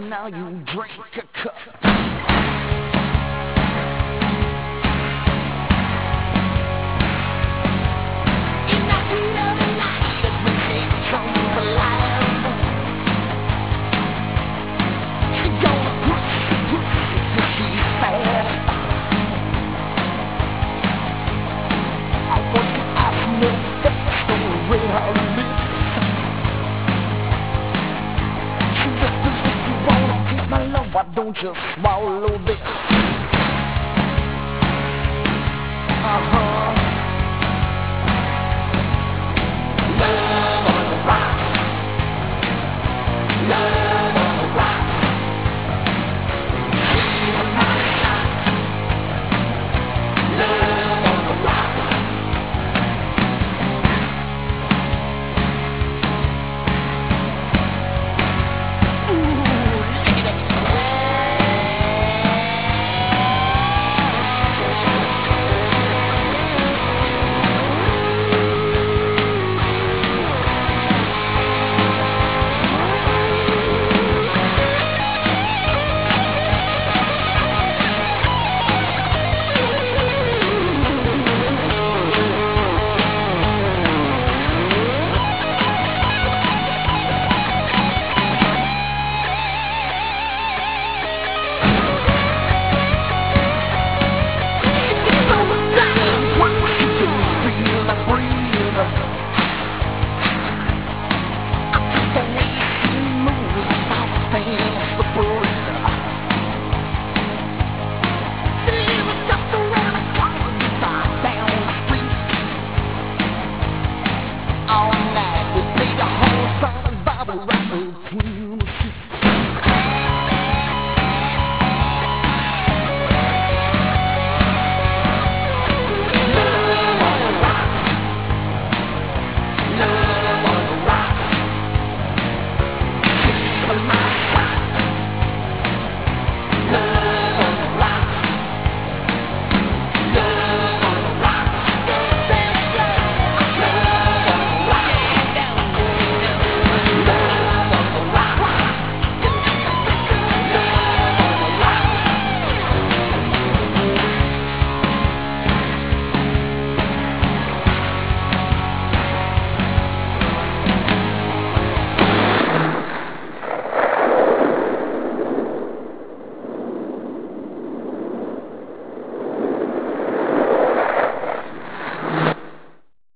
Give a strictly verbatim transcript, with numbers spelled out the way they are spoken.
now you drink a cup. In the heat of the night, let me take comes alive. She gonna push, push till she's fast. I want to ask me fast on the red hot lips. She whispers, if you wanna get my love, why don't you swallow this?